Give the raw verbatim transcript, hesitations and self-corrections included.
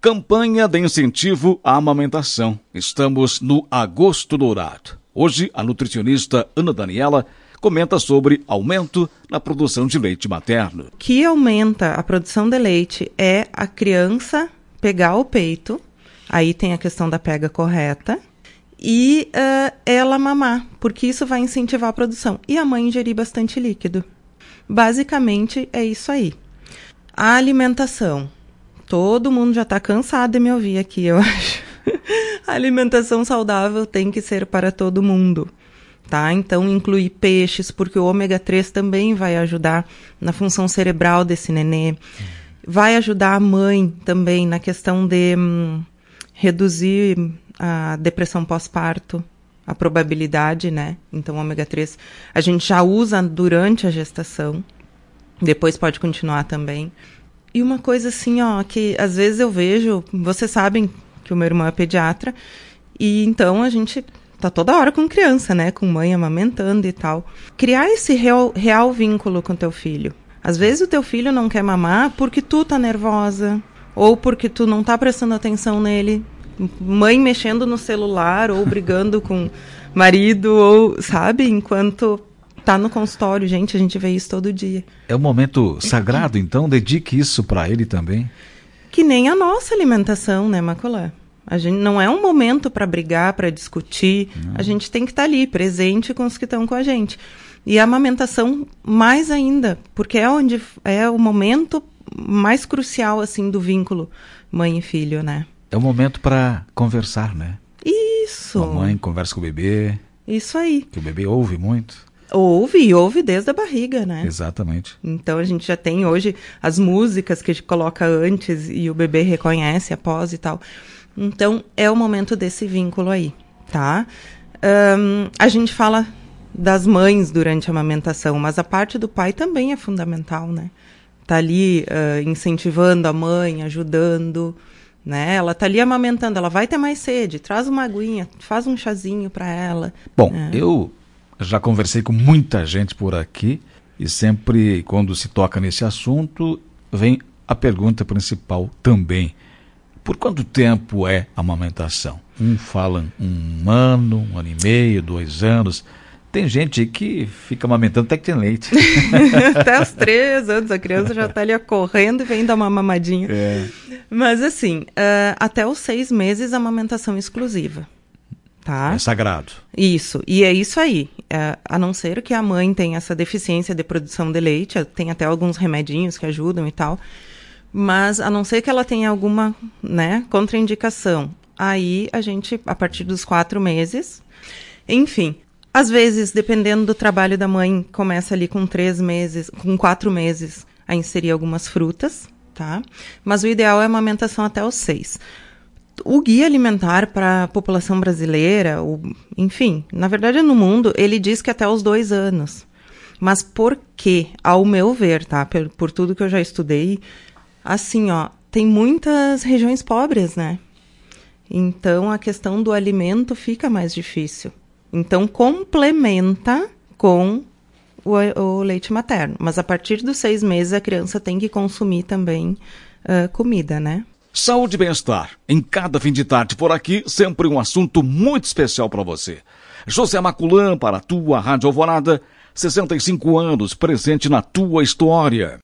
Campanha de incentivo à amamentação. Estamos no Agosto Dourado. Hoje, a nutricionista Ana Daniela comenta sobre aumento na produção de leite materno. O que aumenta a produção de leite é a criança pegar o peito, aí tem a questão da pega correta, e uh, ela mamar, porque isso vai incentivar a produção. E a mãe ingerir bastante líquido. Basicamente, é isso aí. A alimentação. Todo mundo já está cansado de me ouvir aqui, eu acho. A alimentação saudável tem que ser para todo mundo, tá? Então, incluir peixes, porque o ômega três também vai ajudar na função cerebral desse nenê. Vai ajudar a mãe também na questão de hum, reduzir a depressão pós-parto, a probabilidade, né? Então, o ômega três a gente já usa durante a gestação, depois pode continuar também. E uma coisa assim, ó, que às vezes eu vejo, vocês sabem que o meu irmão é pediatra, e então a gente tá toda hora com criança, né? Com mãe amamentando e tal. Criar esse real, real vínculo com teu filho. Às vezes o teu filho não quer mamar porque tu tá nervosa, ou porque tu não tá prestando atenção nele. Mãe mexendo no celular, ou brigando com marido, ou, sabe? Enquanto tá no consultório, gente, a gente vê isso todo dia. É um momento sagrado, então? Dedique isso para ele também. Que nem a nossa alimentação, né, Maculã? A gente não é um momento para brigar, para discutir. Não. A gente tem que estar tá ali, presente com os que estão com a gente. E a amamentação mais ainda, porque é onde é o momento mais crucial, assim, do vínculo mãe e filho, né? É o momento para conversar, né? Isso. A mãe conversa com o bebê. Isso aí. Que o bebê ouve muito. Ouve, e ouve desde a barriga, né? Exatamente. Então a gente já tem hoje as músicas que a gente coloca antes e o bebê reconhece após e tal. Então é o momento desse vínculo aí, tá? Um, a gente fala das mães durante a amamentação, mas a parte do pai também é fundamental, né? Tá ali uh, incentivando a mãe, ajudando, né? Ela tá ali amamentando, ela vai ter mais sede, traz uma aguinha, faz um chazinho para ela. Bom, né? eu já conversei com muita gente por aqui e sempre quando se toca nesse assunto vem a pergunta principal também. Por quanto tempo é a amamentação? Um fala um ano, um ano e meio, dois anos. Tem gente que fica amamentando até que tem leite. Até os três anos, a criança já está ali correndo e vem dar uma mamadinha. É. Mas assim, uh, até os seis meses a amamentação exclusiva. Tá? É sagrado. Isso, e é isso aí. É, a não ser que a mãe tenha essa deficiência de produção de leite, tem até alguns remedinhos que ajudam e tal, mas a não ser que ela tenha alguma, né, contraindicação, aí a gente, a partir dos quatro meses, enfim, às vezes, dependendo do trabalho da mãe, começa ali com três meses, com quatro meses, a inserir algumas frutas, tá? Mas o ideal é a amamentação até os seis. O guia alimentar para a população brasileira, o, enfim, na verdade no mundo, ele diz que até os dois anos. Mas por quê? Ao meu ver, tá? Por, por tudo que eu já estudei, assim, ó, tem muitas regiões pobres, né? Então a questão do alimento fica mais difícil. Então complementa com o, o leite materno. Mas a partir dos seis meses a criança tem que consumir também uh, comida, né? Saúde e bem-estar. Em cada fim de tarde por aqui, sempre um assunto muito especial para você. José Maculã para a tua Rádio Alvorada, sessenta e cinco anos, presente na tua história.